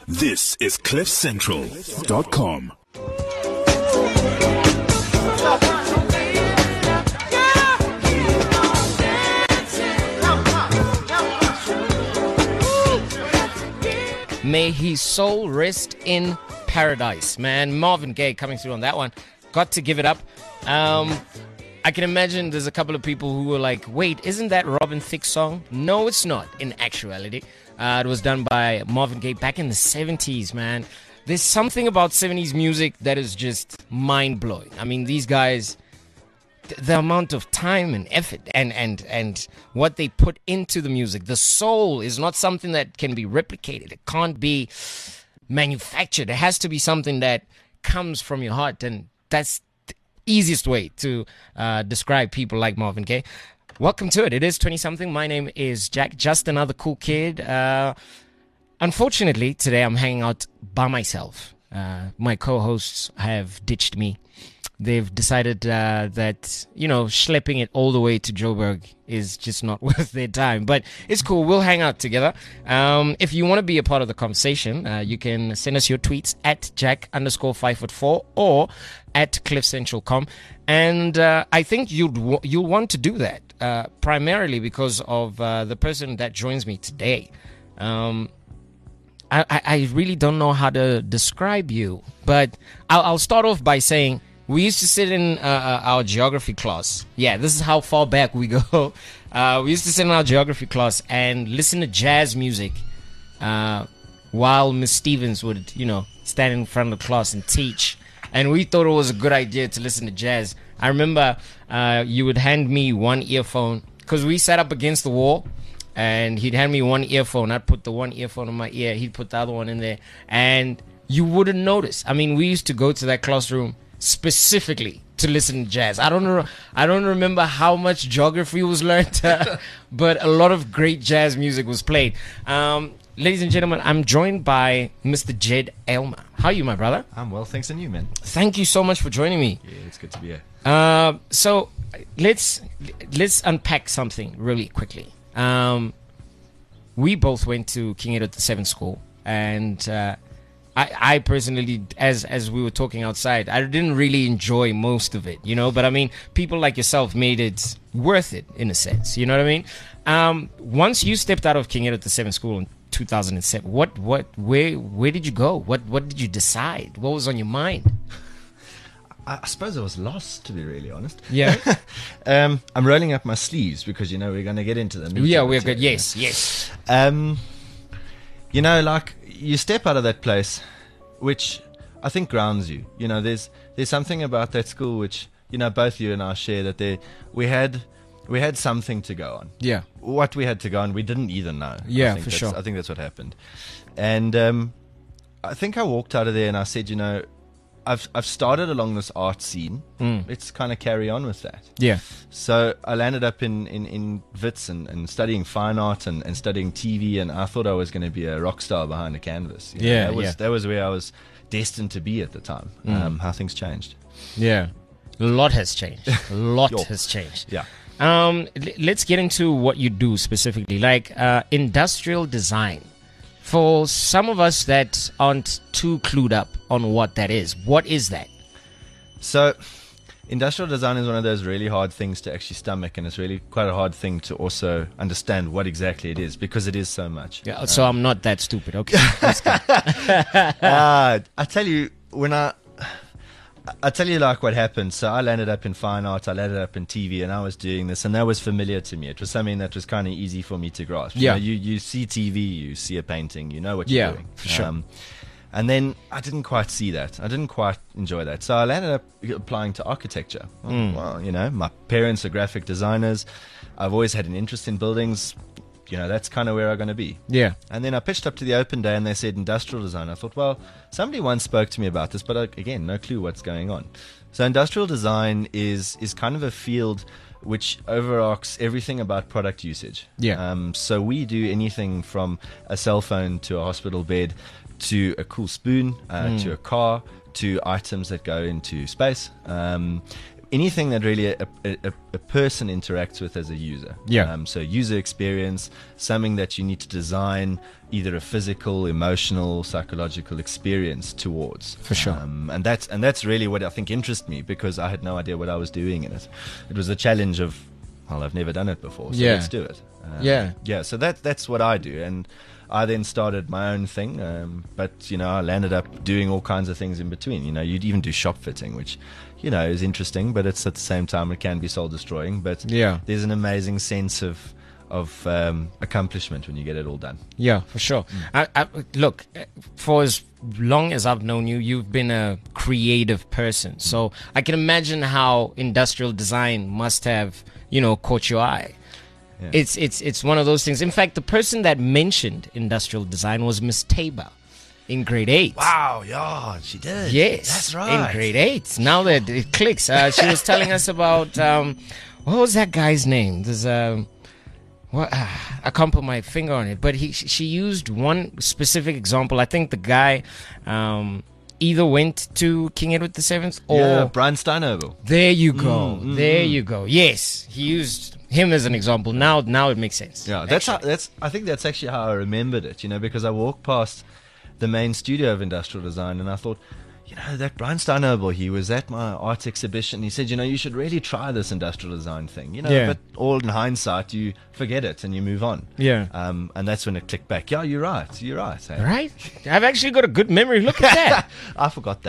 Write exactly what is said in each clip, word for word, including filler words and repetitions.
This is cliff central dot com. May his soul rest in paradise. Man, Marvin Gaye coming through on that one. Got to give it up. Um, I can imagine there's a couple of people who were like, wait, isn't that Robin Thicke's song? No, it's not, in actuality. Uh, it was done by Marvin Gaye back in the seventies, man. There's something about seventies music that is just mind-blowing. I mean, these guys, th- the amount of time and effort and, and, and what they put into the music, the soul is not something that can be replicated. It can't be manufactured. It has to be something that comes from your heart, and that's the easiest way to uh, describe people like Marvin Gaye. Welcome to it. It is twenty-something. My name is Jack, just another cool kid. Uh, unfortunately, today I'm hanging out by myself. Uh, my co-hosts have ditched me. They've decided uh, that, you know, schlepping it all the way to Joburg is just not worth their time. But it's cool. We'll hang out together. Um, if you want to be a part of the conversation, uh, you can send us your tweets at Jack underscore five foot four or at Cliff Central dot com. And uh, I think you'd w- you'll want to do that uh, primarily because of uh, the person that joins me today. Um, I, I, I really don't know how to describe you, but I'll, I'll start off by saying, we used to sit in uh, our geography class. Yeah, this is how far back we go. Uh, we used to sit in our geography class and listen to jazz music uh, while Miss Stevens would, you know, stand in front of the class and teach. And we thought it was a good idea to listen to jazz. I remember uh, you would hand me one earphone because we sat up against the wall. And he'd hand me one earphone. I'd put the one earphone in my ear. He'd put the other one in there. And you wouldn't notice. I mean, we used to go to that classroom specifically to listen to jazz. I don't know. I don't remember how much geography was learned, uh, but a lot of great jazz music was played. Um, ladies and gentlemen, I'm joined by Mister Jed Aylmer. How are you, my brother? I'm well, thanks, and you, man. Thank you so much for joining me. Yeah, it's good to be here. Uh, so let's let's unpack something really quickly. Um, we both went to King Edward the Seventh School, and uh, I, I personally, as as we were talking outside, I didn't really enjoy most of it, you know. But I mean, people like yourself made it worth it in a sense, you know what I mean? Um, once you stepped out of King Edward the Seventh School in two thousand seven, what what where where did you go? What what did you decide? What was on your mind? I suppose I was lost, to be really honest. Yeah. um, I'm rolling up my sleeves because, you know, we're going to get into the meat. Yeah, we're good. Yes, yes. Um, you know, like, you step out of that place, which I think grounds you. You know, there's there's something about that school which, you know, both you and I share, that there we had we had something to go on. Yeah. What we had to go on, we didn't either know. Yeah, I think for that's, sure. I think that's what happened. And um, I think I walked out of there and I said, you know, I've I've started along this art scene. Mm. Let's kind of carry on with that. Yeah. So I landed up in, in, in Wits and, and studying fine art and, and studying T V, and I thought I was going to be a rock star behind a canvas. You know, Yeah, that was yeah. that was where I was destined to be at the time. Mm. Um, how things changed. Yeah. A lot has changed. A lot Yo. has changed. Yeah. Um, l- let's get into what you do specifically, like uh, industrial design. For some of us that aren't too clued up on what that is, what is that? So, industrial design is one of those really hard things to actually stomach, and it's really quite a hard thing to also understand what exactly it is, because it is so much. Yeah, so I'm not that stupid. Okay. That's good. uh, I tell you, when I, I tell you like what happened. So I landed up in fine art, I landed up in T V, and I was doing this, and that was familiar to me. It was something that was kind of easy for me to grasp. Yeah. You know, you, you see T V, you see a painting, you know what Yeah, you're doing. for sure. Um, and then I didn't quite see that. I didn't quite enjoy that. So I landed up applying to architecture. Well, Mm. well, you know, my parents are graphic designers. I've always had an interest in buildings. You know, that's kind of where I'm going to be. Yeah. And then I pitched up to the open day and they said industrial design. I thought, well, somebody once spoke to me about this, but I, again, no clue what's going on. So industrial design is is kind of a field which overarches everything about product usage. Yeah. Um, so we do anything from a cell phone to a hospital bed to a cool spoon uh, Mm. to a car to items that go into space. Um, anything that really a, a, a person interacts with as a user. Yeah. Um, so user experience, something that you need to design either a physical, emotional, psychological experience towards. For sure. Um, and that's and that's really what I think interested me, because I had no idea what I was doing in it. It was a challenge of, well, I've never done it before, so Yeah. let's do it. Um, Yeah. Yeah. So that that's what I do, and I then started my own thing, um, but you know, I landed up doing all kinds of things in between. You know, you'd even do shop fitting, which, you know, is interesting, but it's at the same time it can be soul destroying. But Yeah. there's an amazing sense of of um, accomplishment when you get it all done. Yeah, for sure. I, I, look, for as long as I've known you, you've been a creative person. So I can imagine how industrial design must have, you know, caught your eye. Yeah. It's it's it's one of those things. In fact, the person that mentioned industrial design was Miss Tabor in grade eight. Wow, yeah, she did. Yes, That's right. in grade eight. Now that it clicks, uh, she was telling us about um, what was that guy's name? There's um, what uh, I can't put my finger on it, but he she used one specific example. I think the guy um, either went to King Edward the Seventh or Yeah, Brian Steinobel. there you go, Mm, mm, there mm. you go. Yes, he used him as an example. Now, now it makes sense. Yeah, that's how, actually. that's. I think that's actually how I remembered it. You know, because I walked past the main studio of industrial design, and I thought, you know, that Brian Steinobel, he was at my art exhibition. He said, you know, you should really try this industrial design thing. You know, Yeah. but all in hindsight, you forget it and you move on. Yeah. Um, and that's when it clicked back. Yeah, you're right. You're right. Hey. Right? I've actually got a good memory. Look at that. I forgot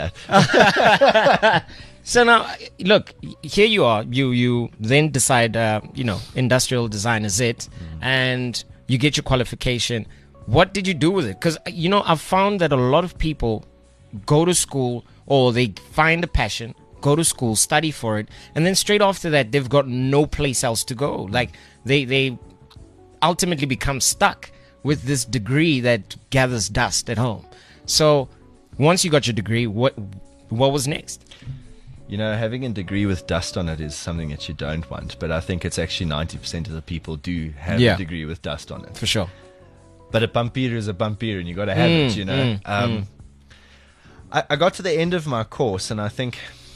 that. So now, look, here you are. You you then decide, uh, you know, industrial design is it, and you get your qualification. What did you do with it? Because, you know, I've found that a lot of people go to school, or they find a passion, go to school, study for it, and then straight after that, they've got no place else to go. Like, they, they ultimately become stuck with this degree that gathers dust at home. So once you got your degree, what what was next? You know, having a degree with dust on it is something that you don't want, but I think it's actually ninety percent of the people do have Yeah. a degree with dust on it. For sure. But a bumpier is a bumpier, and you got to have Mm, it, you know. mm, um, I, I got to the end of my course, and I think,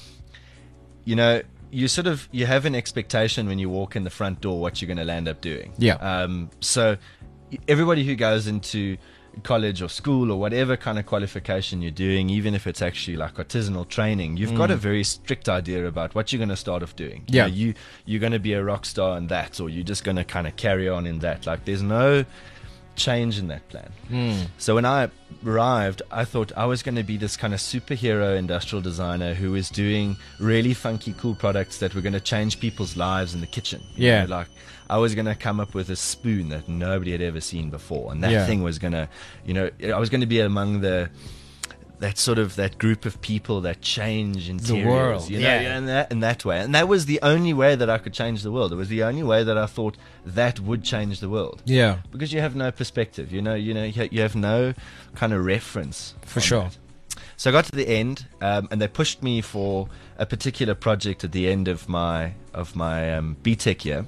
you know, you sort of you have an expectation when you walk in the front door what you're going to land up doing. Yeah. Um, so everybody who goes into college or school or whatever kind of qualification you're doing, even if it's actually like artisanal training, you've got a very strict idea about what you're going to start off doing. You Yeah. know, you you're going to be a rock star in that, or you're just going to kind of carry on in that. Like, there's no change in that plan. So when I arrived, I thought I was going to be this kind of superhero industrial designer who is doing really funky, cool products that were going to change people's lives in the kitchen. You Yeah. know, like, I was going to come up with a spoon that nobody had ever seen before, and that Yeah. thing was going to, you know, I was going to be among the that sort of that group of people that change interiors, world, you know, yeah. in that in that way. And that was the only way that I could change the world. It was the only way that I thought that would change the world. Yeah. Because you have no perspective, you know, you know, you ha- you have no kind of reference. For on sure. that. So I got to the end, um, and they pushed me for a particular project at the end of my of my um, B Tech year.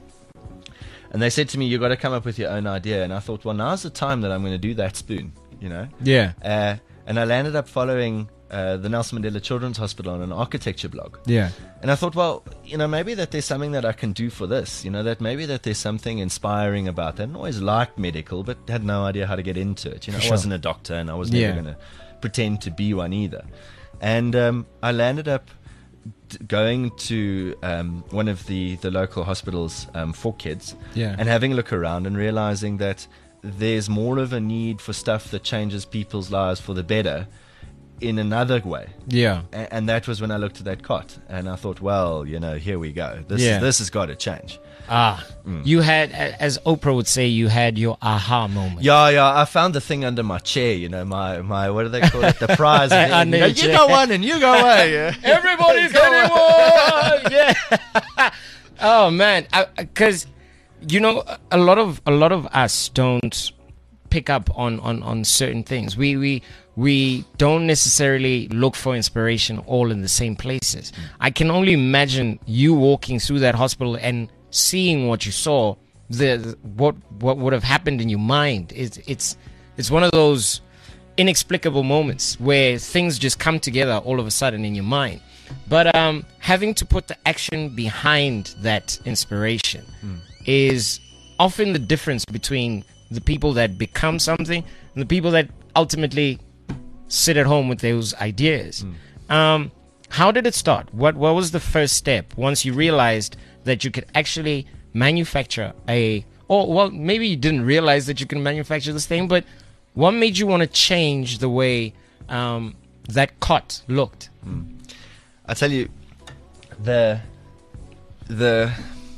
And they said to me, "You got to come up with your own idea." And I thought, well, now's the time that I'm going to do that spoon, you know. Yeah. Uh, and I landed up following uh, the Nelson Mandela Children's Hospital on an architecture blog. Yeah. And I thought, well, you know, maybe that there's something that I can do for this. You know, that maybe that there's something inspiring about that. I always liked medical, but had no idea how to get into it. You know, For I sure. wasn't a doctor, and I was never Yeah. going to pretend to be one either. And um, I landed up d- going to um, one of the, the local hospitals um, for kids, Yeah. and having a look around and realizing that there's more of a need for stuff that changes people's lives for the better in another way. Yeah. A- And that was when I looked at that cot, and I thought, well, you know, here we go. This Yeah. this has got to change. Ah, you had, a- as Oprah would say, you had your aha moment. Yeah, yeah. I found the thing under my chair. You know, my my what do they call it? The prize. And then, Under you, know, your you chair. go one and you go away. Yeah. Everybody's Go getting one. Yeah. Oh man, because you know a lot of a lot of us don't pick up on, on, on certain things. We we we don't necessarily look for inspiration all in the same places. I can only imagine you walking through that hospital and seeing what you saw. The what what would have happened in your mind. It's it's it's one of those inexplicable moments where things just come together all of a sudden in your mind. But um, having to put the action behind that inspiration mm. is often the difference between the people that become something and the people that ultimately sit at home with those ideas. Mm. Um, how did it start? What what was the first step once you realized that you could actually manufacture a, or well, maybe you didn't realize that you can manufacture this thing, but what made you want to change the way um, that cot looked? Mm. I tell you, the the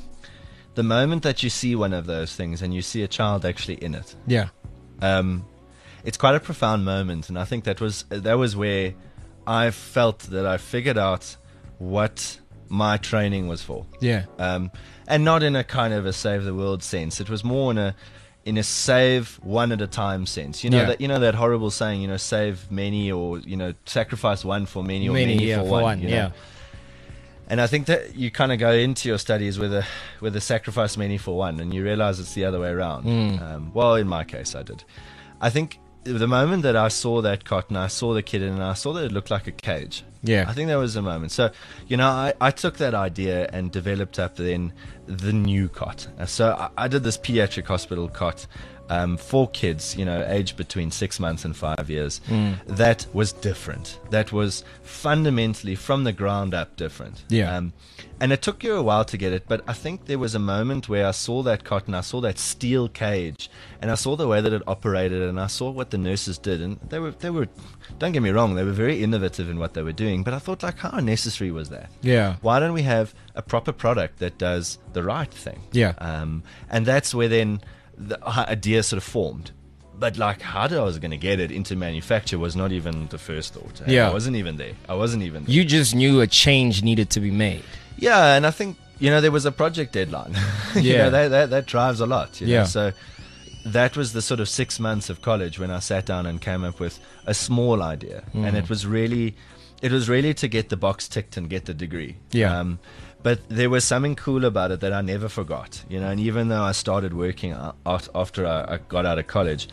the moment that you see one of those things and you see a child actually in it, yeah, um, it's quite a profound moment, and I think that was that was where I felt that I figured out what my training was for. Yeah, um, and not in a kind of a save the world sense. It was more in a in a save one at a time sense. You know, Yeah. that you know that horrible saying, you know, save many, or you know, sacrifice one for many, or many, many, yeah, for, for one. one, you know? yeah. And I think that you kind of go into your studies with a with a sacrifice many for one, and you realize it's the other way around. Mm. Um, well, in my case, I did. I think the moment that I saw that cot and I saw the kid and I saw that it looked like a cage. Yeah. I think that was the moment. So, you know, I, I took that idea and developed up then the new cot. Uh, So I, I did this pediatric hospital cot um, for kids, you know, aged between six months and five years. Mm. That was different. That was fundamentally from the ground up different. Yeah. Um, and it took you a while to get it, but I think there was a moment where I saw that cot and I saw that steel cage and I saw the way that it operated and I saw what the nurses did, and they were they were don't get me wrong, they were very innovative in what they were doing, but I thought, like, how necessary was that? Yeah. Why don't we have a proper product that does the right thing? Yeah. Um, and that's where then the idea sort of formed. But like, how I was going to get it into manufacture was not even the first thought. Yeah. I wasn't even there. I wasn't even there. You just knew a change needed to be made. Yeah, and I think, you know, there was a project deadline. you Yeah. know, that, that, that drives a lot. You know? Yeah. So that was the sort of six months of college when I sat down and came up with a small idea. Mm. And it was really, it was really to get the box ticked and get the degree. Yeah. Um, but there was something cool about it that I never forgot. You know, and even though I started working out after I, I got out of college,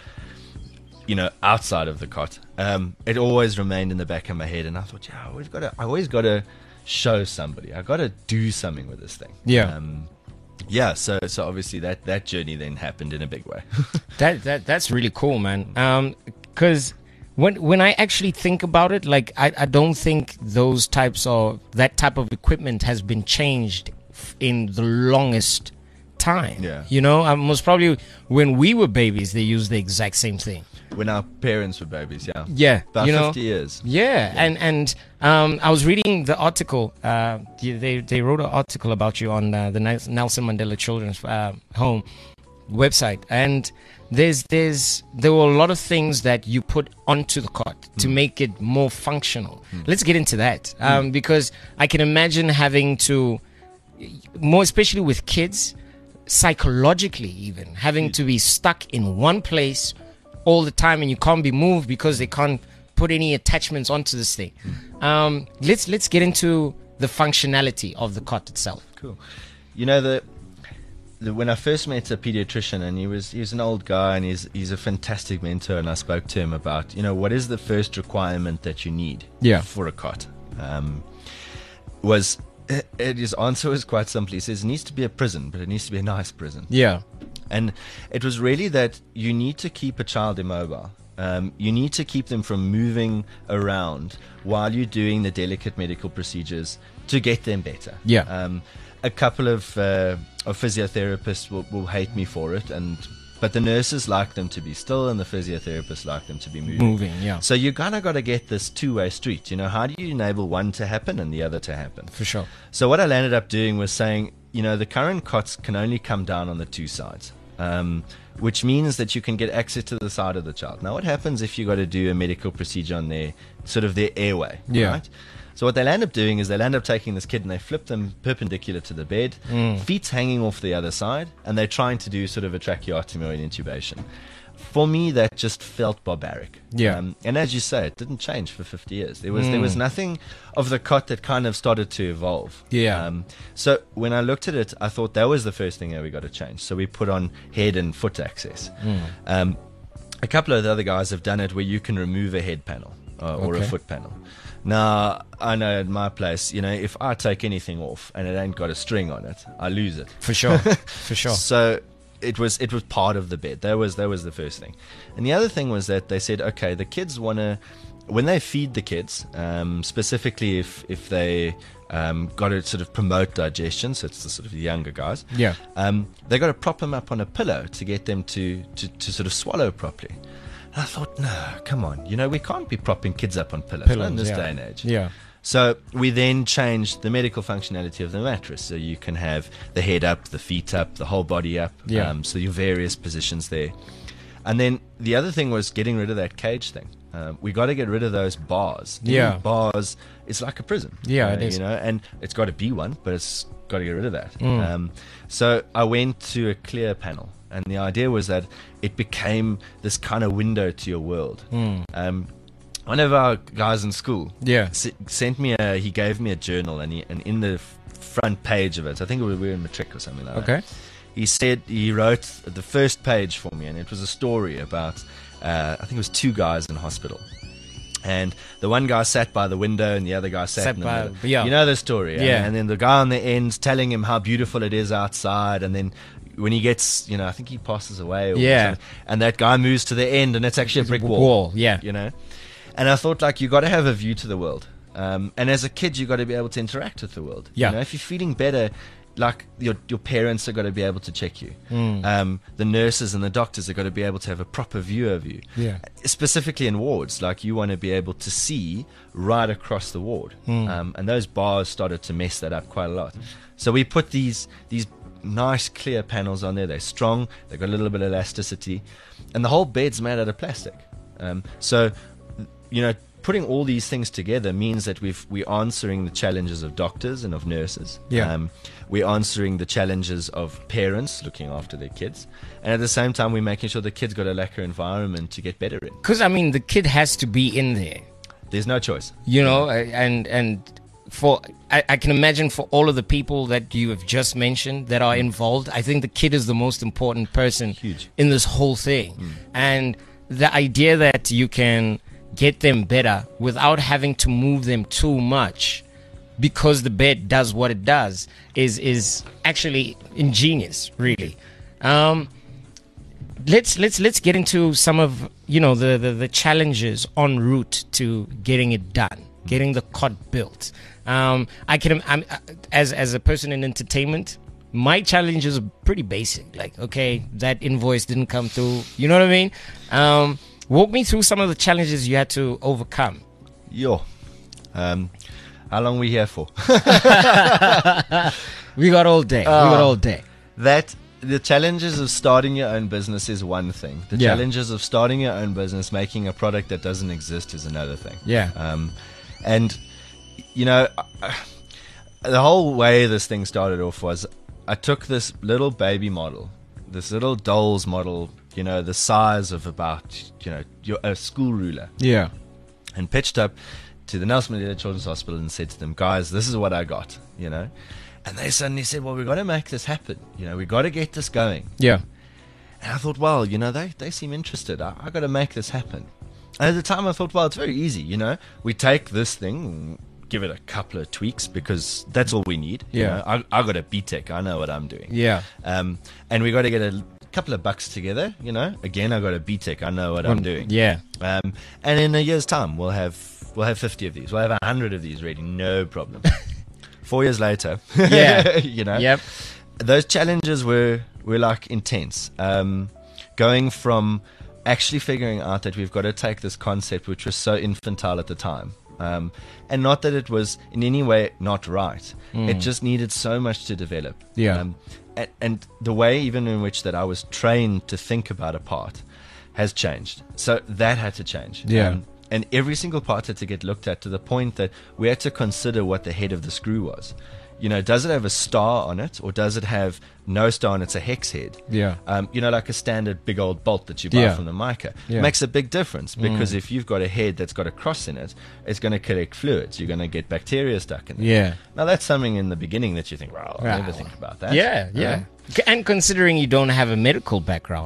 you know, outside of the cot, um, it always remained in the back of my head. And I thought, yeah, we've got to, I always got to show somebody. I got to do something with this thing. Yeah. Um, yeah. So, so obviously that, that journey then happened in a big way. That that that's really cool, man. Um, because when when I actually think about it, like I, I don't think those types of that type of equipment has been changed f- in the longest time. Yeah. You know, um, most probably when we were babies, they used the exact same thing. When our parents were babies, yeah. Yeah. About you know, fifty years. Yeah, and and um, I was reading the article. Uh, they they wrote an article about you on uh, the Nelson Mandela Children's uh, Home website, and there's there's there were a lot of things that you put onto the cot mm. to make it more functional. Mm. Let's get into that um, mm. because I can imagine having to, more especially with kids, psychologically even having mm. to be stuck in one place all the time, and you can't be moved because they can't put any attachments onto this thing. Mm. Um, let's let's get into the functionality of the cot itself. Cool. You know, the, the when I first met a pediatrician, and he was he was an old guy, and he's he's a fantastic mentor, and I spoke to him about, you know, what is the first requirement that you need Yeah. for a cot. Um, was it, his answer was quite simply, he says it needs to be a prison, but it needs to be a nice prison. Yeah. And it was really that you need to keep a child immobile. Um, you need to keep them from moving around while you're doing the delicate medical procedures to get them better. Yeah. Um, a couple of, uh, of physiotherapists will, will hate me for it, and but the nurses like them to be still, and the physiotherapists like them to be moving. Moving, yeah. So you kind of got to get this two-way street. You know, how do you enable one to happen and the other to happen? For sure. So what I ended up doing was saying, you know, the current cots can only come down on the two sides, um, which means that you can get access to the side of the child. Now, what happens if you got to do a medical procedure on their sort of their airway? Yeah. Right? So what they'll end up doing is they'll end up taking this kid and they flip them perpendicular to the bed, Mm. feet's hanging off the other side, and they're trying to do sort of a tracheotomy or an intubation. For me, that just felt barbaric. Yeah. Um, and as you say, it didn't change for fifty years. There was Mm. there was nothing of the cot that kind of started to evolve. Yeah. Um, so when I looked at it, I thought that was the first thing that we got to change. So we put on head and foot access. Mm. Um, a couple of the other guys have done it where you can remove a head panel. uh, or Okay. a foot panel. Now, I know at my place, you know, if I take anything off and it ain't got a string on it, I lose it. For sure. For sure. So it was it was part of the bed. That was that was the first thing. And the other thing was that they said, okay, the kids want to, when they feed the kids, um, specifically if if they um, got to sort of promote digestion, so it's the sort of the younger guys. Yeah. Um, they got to prop them up on a pillow to get them to, to, to sort of swallow properly. And I thought, no, come on, you know, we can't be propping kids up on pillows, not in this yeah. day and age. Yeah. So we then changed the medical functionality of the mattress. So you can have the head up, the feet up, the whole body up. Yeah. Um, so your various positions there. And then the other thing was getting rid of that cage thing. Um, we got to get rid of those bars. The Yeah. Bars, it's like a prison. Yeah, uh, it is. You know, and it's got to be one, but it's got to get rid of that. Mm. Um, so I went to a clear panel. And the idea was that it became this kind of window to your world. Mm. Um, one of our guys in school Yeah. s- sent me a, he gave me a journal, and, he, and in the f- front page of it, I think we were in matric or something like that. Okay. He said he wrote the first page for me, and it was a story about, uh, I think it was two guys in hospital. And the one guy sat by the window, and the other guy sat, Sat in the by- middle. yeah. You know the story, Yeah. And, and then the guy on the end telling him how beautiful it is outside, and then when he gets, you know, I think he passes away. Or Yeah. something, and that guy moves to the end, and it's actually a brick wall. Wall, yeah. You know, and I thought, like, you got to have a view to the world. Um, and as a kid, you got to be able to interact with the world. Yeah. You know, if you're feeling better, like your your parents are got to be able to check you. Mm. Um, the nurses and the doctors are got to be able to have a proper view of you. Yeah. Specifically in wards, like you want to be able to see right across the ward. Mm. Um, and those bars started to mess that up quite a lot. So we put these these nice clear panels on there. They're strong. They've got a little bit of elasticity, and the whole bed's made out of plastic. Um, so, you know, putting all these things together means that we've, we're answering the challenges of doctors and of nurses. Yeah. Um, we're answering the challenges of parents looking after their kids. And at the same time, we're making sure the kids got a lacquer environment to get better in. Because, I mean, the kid has to be in there, There's no choice. you know, and, and for, I, I can imagine for all of the people that you have just mentioned that are involved, I think the kid is the most important person Huge. in this whole thing. And the idea that you can get them better without having to move them too much because the bed does what it does is is actually ingenious, really. Um, let's let's let's get into some of you know the, the the challenges en route to getting it done, getting the cot built. Um, I can I'm, as as a person in entertainment, my challenges are pretty basic. Like, okay, that invoice didn't come through. You know what I mean? Um, walk me through some of the challenges you had to overcome. Yo. Um, how long we here for? We got all day. we got all day. That the challenges of starting your own business is one thing. The Yeah. challenges of starting your own business, making a product that doesn't exist, is another thing. Yeah. Um, and you know, I- the whole way this thing started off was I took this little baby model, this little doll's model, you know, the size of about you know your, a school ruler, Yeah. and pitched up to the Nelson Mandela Children's Hospital and said to them, guys, this is what I got, you know. And they suddenly said, well, we've got to make this happen. You know, we've got to get this going. Yeah. And I thought, well, you know, they, they seem interested. I, I got to make this happen. And at the time I thought, well, it's very easy, you know. We take this thing, give it a couple of tweaks because that's all we need. you Yeah. know. I, I got a B Tech. I know what I'm doing. Yeah. Um, and we got to get a couple of bucks together, you know. Again, I got a B Tech. I know what I'm doing. Yeah. Um, and in a year's time, we'll have we'll have fifty of these. We'll have a hundred of these ready, no problem. Four years later, Yeah. you know, Yep. those challenges were were like intense. Um, going from actually figuring out that we've got to take this concept, which was so infantile at the time, um, and not that it was in any way not right. It just needed so much to develop. Yeah. Um, and, and the way even in which that I was trained to think about a part has changed. So that had to change. Yeah. Um, and every single part had to get looked at to the point that we had to consider what the head of the screw was. You know, does it have a star on it, or does it have no star and it's a hex head? Yeah. Um, you know, like a standard big old bolt that you buy Yeah. from the Mica. Yeah. Makes a big difference because if you've got a head that's got a cross in it, it's going to collect fluids. You're going to get bacteria stuck in there. Yeah. Now, that's something in the beginning that you think, well, I'll Wow. never think about that. Yeah. Yeah. Uh, C- And considering you don't have a medical background.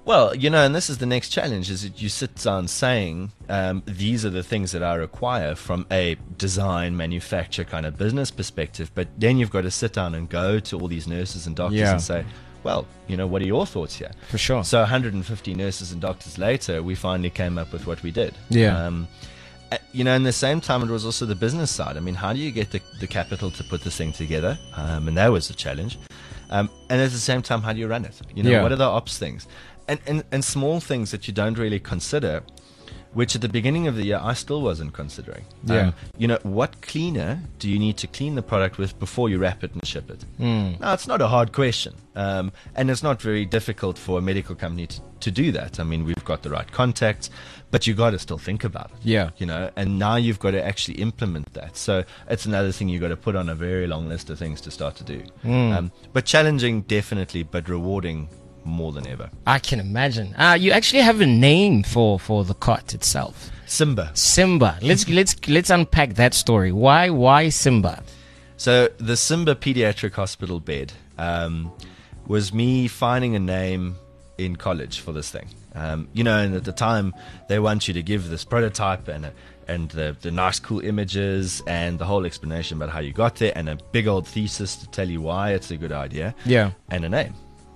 Well, you know, and this is the next challenge, is that you sit down saying, um, these are the things that I require from a design, manufacture kind of business perspective. But then you've got to sit down and go to all these nurses and doctors Yeah. and say, well, you know, what are your thoughts here? For sure. So one hundred fifty nurses and doctors later, we finally came up with what we did. Yeah. Um, uh, you know, in the same time, it was also the business side. I mean, how do you get the, the capital to put this thing together? Um, and that was a challenge. Um, and at the same time, how do you run it? You know, Yeah. what are the ops things? And, and, and small things that you don't really consider, which at the beginning of the year I still wasn't considering. Yeah. Um, you know, what cleaner do you need to clean the product with before you wrap it and ship it? Mm. No, it's not a hard question. Um, and it's not very difficult for a medical company to, to do that. I mean, we've got the right contacts, but you got to still think about it. Yeah. You know, and now you've got to actually implement that. So it's another thing you've got to put on a very long list of things to start to do. Mm. Um, but challenging, definitely, but rewarding more than ever. I can imagine. Uh, you actually have a name for, for the cot itself. Simba. Simba. Let's let's let's unpack that story. Why why Simba? So the Simba Pediatric Hospital bed um, was me finding a name in college for this thing. Um, you know, and at the time they want you to give this prototype and a, and the, the nice cool images and the whole explanation about how you got there and a big old thesis to tell you why it's a good idea. Yeah. And a name.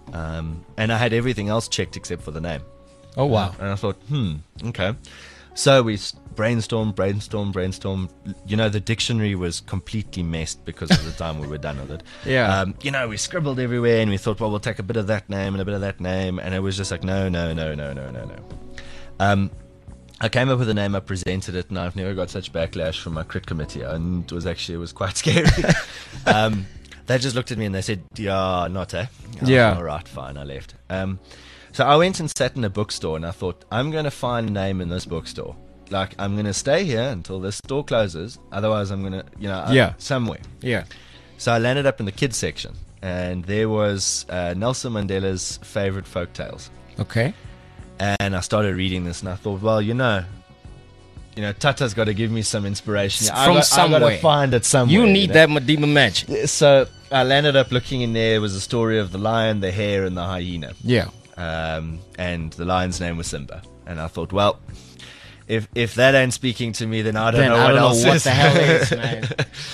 Um, and I had everything else checked except for the name. Oh wow. And I thought, hmm, okay. So we s- brainstorm, brainstorm, brainstorm. You know, the dictionary was completely messed because of the time we were done with it. Yeah. Um, you know, we scribbled everywhere and we thought, well, we'll take a bit of that name and a bit of that name. And it was just like, no, no, no, no, no, no, no. Um, I came up with a name, I presented it, and I've never got such backlash from my crit committee. And it was actually, it was quite scary. um, they just looked at me and they said, yeah, not eh? I Yeah. was, all right, fine, I left. Um, so I went and sat in a bookstore and I thought, I'm going to find a name in this bookstore. Like, I'm going to stay here until this store closes. Otherwise, I'm going to, you know, Yeah. uh, somewhere. Yeah. So I landed up in the kids section and there was uh, Nelson Mandela's favorite folk tales. Okay. And I started reading this and I thought, well, you know, you know, Tata's got to give me some inspiration. From I got, I got somewhere. to find it somewhere. You need know? that Madiba match. So I landed up looking in there. It was a story of the lion, the hare, and the hyena. Yeah. Um, and the lion's name was Simba. And I thought, well, if if that ain't speaking to me, then I don't Then know I what don't know else what is. the hell is, man.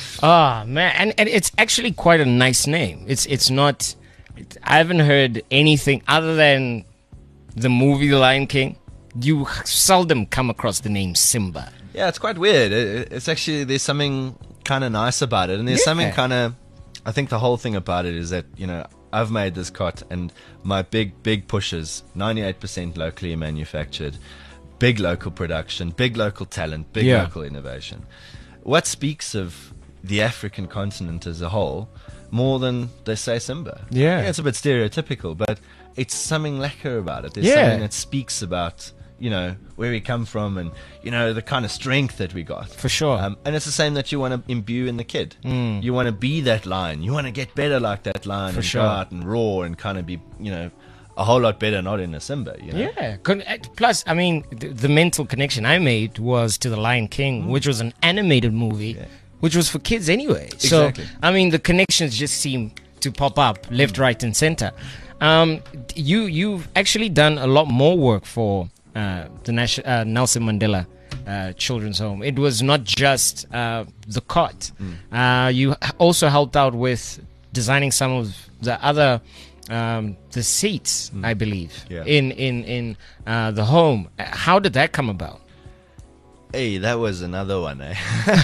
Oh man, and, and it's actually quite a nice name. It's it's not. It, I haven't heard anything other than the movie The Lion King. You seldom come across the name Simba. Yeah, it's quite weird. It, it's actually, there's something kind of nice about it. And there's Yeah. something kind of, I think the whole thing about it is that, you know, I've made this cot and my big, big pushes, ninety-eight percent locally manufactured, big local production, big local talent, big Yeah. local innovation. What speaks of the African continent as a whole more than they say Simba? Yeah. It's a bit stereotypical, but it's something lacquer about it. There's Yeah. something that speaks about, you know, where we come from and, you know, the kind of strength that we got. For sure. Um, and it's the same that you want to imbue in the kid. Mm. You want to be that lion. You want to get better like that lion For and sure. go out and roar and kind of be, you know, a whole lot better, not in a Simba, you know? Yeah. Con- uh, Plus, I mean, the, the mental connection I made was to The Lion King, which was an animated movie, Yeah. which was for kids anyway. So, Exactly. I mean, the connections just seem to pop up left, right, and center. Um, you you've actually done a lot more work for uh, the Nation- uh, Nelson Mandela uh, Children's Home. It was not just uh, the cot. Uh, you also helped out with designing some of the other um, the seats, I believe, Yeah. in in in uh, the home. Uh, How did that come about? Hey, that was another one, eh?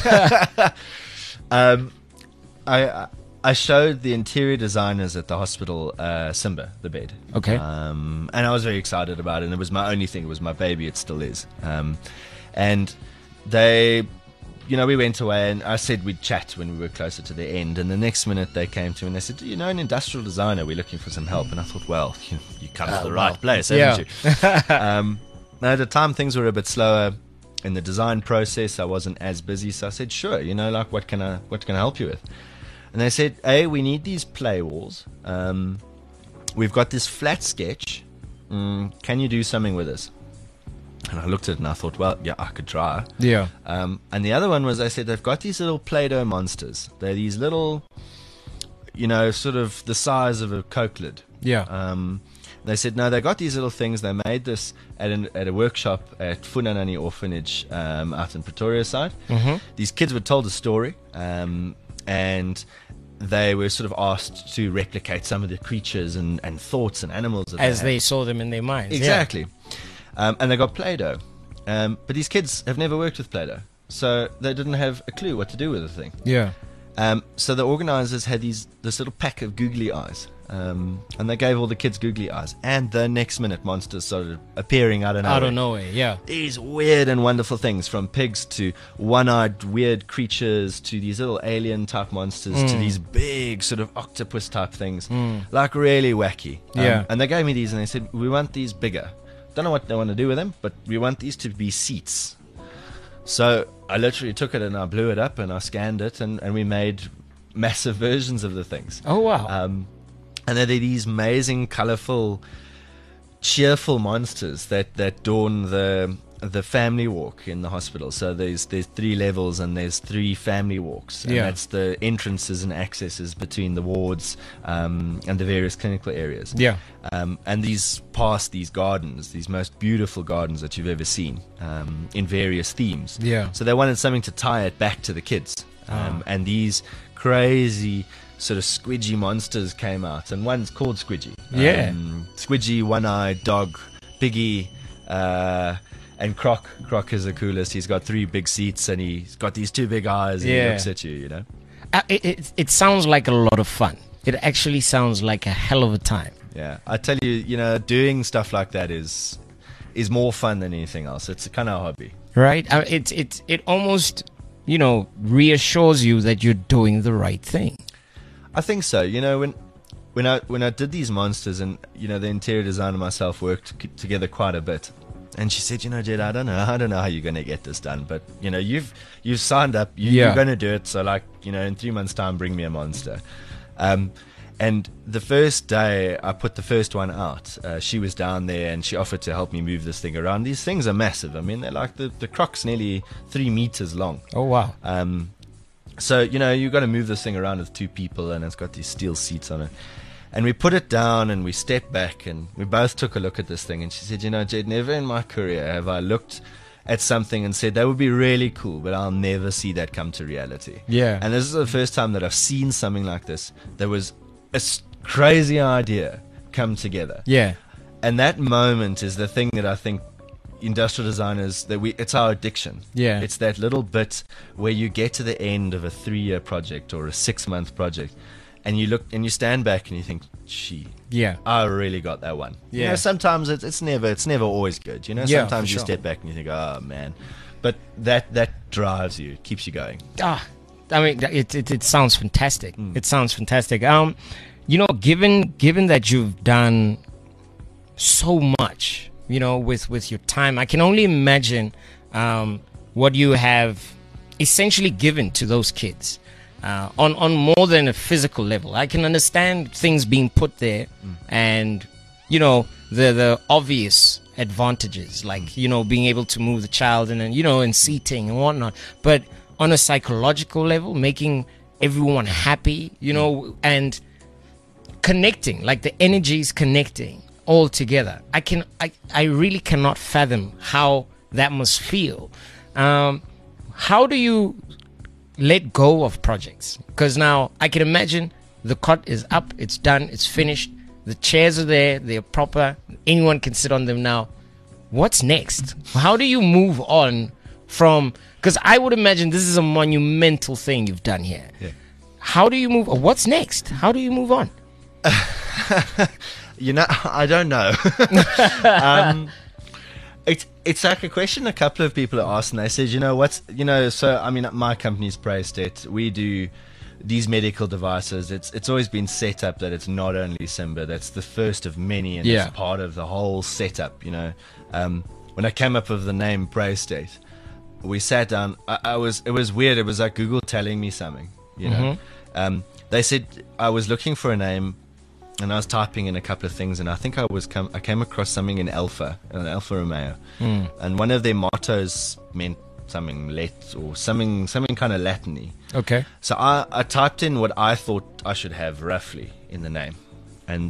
um, I I- I showed the interior designers at the hospital uh, Simba, the bed. Okay. Um, and I was very excited about it. And it was my only thing. It was my baby. It still is. Um, and they, you know, we went away and I said we'd chat when we were closer to the end. And the next minute they came to me and they said, you know, an industrial designer, we're looking for some help. And I thought, well, you, you come to the right place, haven't Yeah. you? um, now, at the time, things were a bit slower in the design process. I wasn't as busy. So I said, sure, you know, like, what can I, what can I help you with? And they said, hey, we need these play walls. Um, we've got this flat sketch. Mm, can you do something with this? And I looked at it and I thought, well, yeah, I could try. Yeah. Um, and the other one was, I said, they've got these little Play-Doh monsters. They're these little, you know, sort of the size of a Coke lid. Yeah. Um, they said, no, they got these little things. They made this at, an, at a workshop at Funanani Orphanage um, out in Pretoria side. Mm-hmm. These kids were told a story, um, and they were sort of asked to replicate some of the creatures and, and thoughts and animals that As they, they saw them in their minds. yeah. exactly. Um, and they got Play-Doh. Um, but these kids have never worked with Play-Doh, so they didn't have a clue what to do with the thing. Yeah. Um, so the organizers had these this little pack of googly eyes, um, and they gave all the kids googly eyes. And the next minute, monsters started appearing out of nowhere. Out of nowhere, yeah. These weird and wonderful things, from pigs to one-eyed weird creatures to these little alien-type monsters to these big sort of octopus-type things, like really wacky. Um, Yeah. And they gave me these, and they said, we want these bigger. Don't know what they want to do with them, but we want these to be seats. So I literally took it and I blew it up and I scanned it, and, and we made massive versions of the things. Oh, wow. Um, and they're these amazing, colorful, cheerful monsters that, that dawn the the family walk in the hospital. So there's there's three levels and there's three family walks. And Yeah. that's the entrances and accesses between the wards um, and the various clinical areas. Yeah. Um, and these past these gardens, these most beautiful gardens that you've ever seen, um, in various themes. Yeah. So they wanted something to tie it back to the kids. Um, and these crazy sort of squidgy monsters came out, and one's called Squidgy. Yeah. Um, Squidgy, one-eyed dog, Piggy, uh, and Croc. Croc is the coolest. He's got three big seats, and he's got these two big eyes, and he Yeah. looks at you, you know. Uh, it, it, it sounds like a lot of fun. It actually sounds like a hell of a time. Yeah, I tell you, you know, doing stuff like that is is more fun than anything else. It's a kind of hobby. Right? Uh, it, it, it almost, you know, reassures you that you're doing the right thing. I think so. You know, when when I when I did these monsters, and you know, the interior designer and myself worked c- together quite a bit. And she said, you know, Jed, I don't know, I don't know how you're going to get this done, but you know, you've you've signed up, you, Yeah. you're going to do it. So, like, you know, in three months' time, bring me a monster. Um, and the first day I put the first one out, uh, she was down there and she offered to help me move this thing around. These things are massive. I mean, they're like the the croc's nearly three meters long. Oh, wow. Um, so, you know, you've got to move this thing around with two people, and it's got these steel seats on it. And we put it down and we stepped back and we both took a look at this thing. And she said, you know, Jed, never in my career have I looked at something and said, that would be really cool, but I'll never see that come to reality. Yeah. And this is the first time that I've seen something like this. There was a s- crazy idea come together. Yeah. And that moment is the thing that I think industrial designers, that we it's our addiction. Yeah. It's that little bit where you get to the end of a three-year project or a six-month project, and you look and you stand back and you think, gee, Yeah. I really got that one. You Yeah. know, sometimes it's, it's never it's never always good. You know, Yeah, sometimes for you sure. step back and you think, oh man, but that that drives you, keeps you going. Ah, I mean, it it, it sounds fantastic. Hmm. It sounds fantastic. Um, you know, given given that you've done so much, you know, with with your time, I can only imagine um, what you have essentially given to those kids uh, on on more than a physical level. I can understand things being put there, and you know the the obvious advantages, like you know being able to move the child and then you know and seating and whatnot, but on a psychological level, making everyone happy, you know, and connecting, like the energies connecting all together. I can, I, I really cannot fathom how that must feel. Um, how do you let go of projects? Because now I can imagine the cot is up, it's done, it's finished. The chairs are there, they're proper. Anyone can sit on them now. What's next? How do you move on from? Because I would imagine this is a monumental thing you've done here. Yeah. How do you move? What's next? How do you move on? You know, I don't know. um, it's it's like a question a couple of people are asked, and they said, you know, what's you know, so I mean, my company's Praistet. We do these medical devices. It's it's always been set up that it's not only Simba. That's the first of many, and Yeah. it's part of the whole setup. You know, um, when I came up with the name Praistet, we sat down. I, I was it was weird. It was like Google telling me something. You know, um, they said I was looking for a name. And I was typing in a couple of things, and I think I was come, I came across something in Alpha, in Alfa Romeo, Mm. and one of their mottos meant something let or something something kind of Latin-y. Okay. So I, I typed in what I thought I should have roughly in the name, and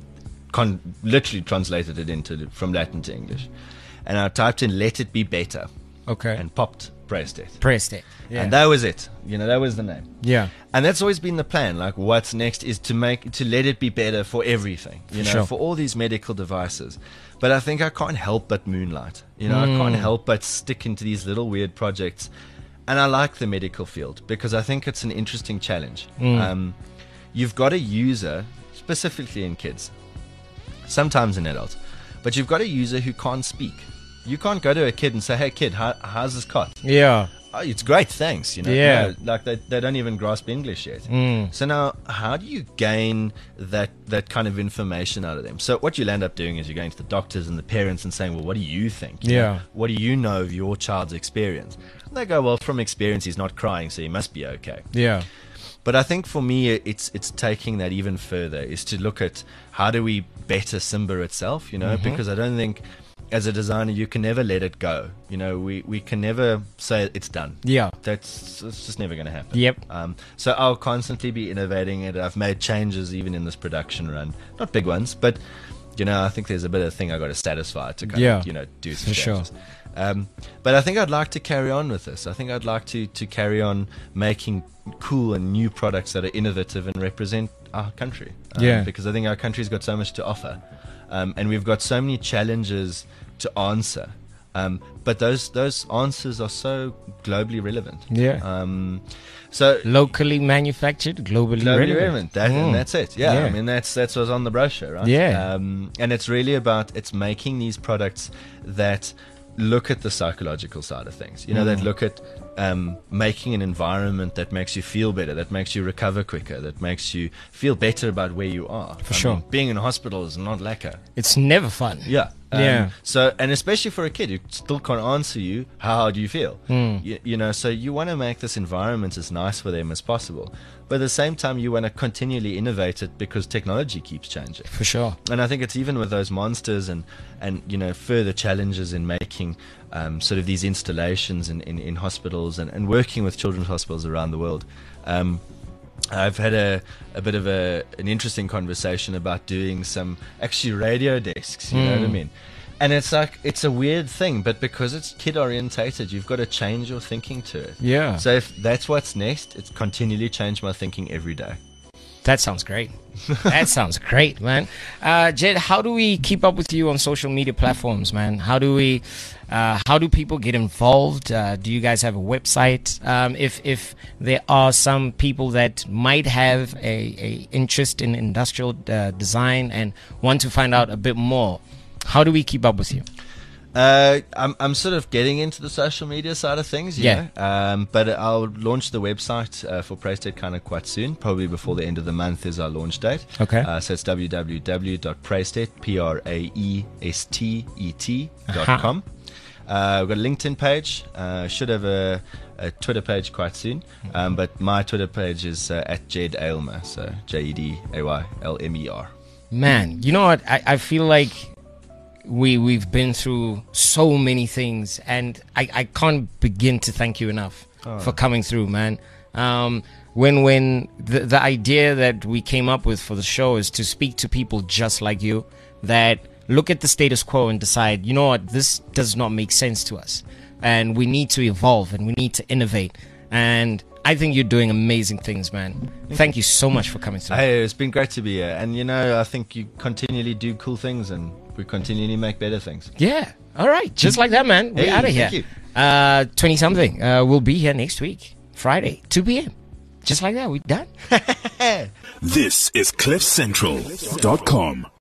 con- literally translated it into from Latin to English. And I typed in "Let It Be Better" Okay. and popped Praestet. Praestet. Yeah. And that was it. You know, that was the name. yeah. And that's always been the plan. Like, what's next is to make to let it be better for everything. You know, Sure. for all these medical devices. But I think I can't help but moonlight. You know, I can't help but stick into these little weird projects. And I like the medical field because I think it's an interesting challenge. Um, you've got a user, specifically in kids, sometimes in adults, but you've got a user who can't speak. You can't go to a kid and say, "Hey, kid, how, how's this cot?" Yeah. Oh, it's great, thanks. You know, Yeah. No, like they, they don't even grasp English yet. Mm. So now, how do you gain that that kind of information out of them? So what you'll end up doing is you're going to the doctors and the parents and saying, "Well, what do you think? You Yeah. know, what do you know of your child's experience?" And they go, "Well, from experience, he's not crying, so he must be okay." Yeah. But I think for me, it's it's taking that even further, is to look at how do we better Simba itself, you know, Mm-hmm. because I don't think as a designer you can never let it go. You know, we, we can never say it's done. Yeah. That's it's just never going to happen. Yep. Um, so I'll constantly be innovating it. I've made changes even in this production run, not big ones, but you know, I think there's a bit of thing I got to satisfy to kind Yeah, of you know do some for sure. changes. Um, but I think I'd like to carry on with this. I think I'd like to, to carry on making cool and new products that are innovative and represent our country. Um, Yeah. Because I think our country's got so much to offer. Um, and we've got so many challenges to answer. Um, but those those answers are so globally relevant. Yeah. Um, so Locally manufactured, globally, globally relevant. relevant. That, Mm. and that's it. Yeah, Yeah. I mean that's that's what's on the brochure, right? Yeah. Um, and it's really about it's making these products that look at the psychological side of things. You know, Mm. that look at um, making an environment that makes you feel better, that makes you recover quicker, that makes you feel better about where you are. For I sure. mean, being in a hospital is not lacquer. It's never fun. Yeah. Um, Yeah. So, and especially for a kid who still can't answer you, how do you feel? Mm. You, you know, so you want to make this environment as nice for them as possible. But at the same time, you want to continually innovate it because technology keeps changing. For sure. And I think it's even with those monsters and, and you know, further challenges in making um, sort of these installations in, in, in hospitals and, and working with children's hospitals around the world. Um, I've had a, a bit of a an interesting conversation about doing some actually radio desks, you know what I Mm. mean? And it's like, it's a weird thing, but because it's kid orientated, you've got to change your thinking to it. Yeah. So if that's what's next, it's continually change my thinking every day. That sounds great. That sounds great, man. Uh, Jed, how do we keep up with you on social media platforms, man? How do we, uh, how do people get involved? Uh, do you guys have a website? Um, if if there are some people that might have a, a interest in industrial uh, design and want to find out a bit more, how do we keep up with you? Uh, I'm I'm sort of getting into the social media side of things, you Yeah. know? Um, but I'll launch the website uh, for Praestet kind of quite soon. Probably before the end of the month is our launch date. Okay. Uh, so it's w w w dot praestet, P R A E S T E T dot Aha. com. Uh, we've got a LinkedIn page. Uh, should have a, a Twitter page quite soon. Um, but my Twitter page is uh, at Jed Aylmer. So J E D A Y L M E R. Man, you know what? I, I feel like we we've been through so many things, and I, I can't begin to thank you enough for coming through, man. Um, when when the the idea that we came up with for the show is to speak to people just like you that look at the status quo and decide, you know what, this does not make sense to us, and we need to evolve and we need to innovate. And I think you're doing amazing things, man. Thank you so much for coming through. Hey, it's been great to be here. And, you know, I think you continually do cool things and we continually make better things. Yeah. All right. Just like that, man. We're Hey, out of here. thank you. Uh, twenty something. Uh, we'll be here next week, Friday, two p.m. Just like that. We're done. This is cliff central dot com.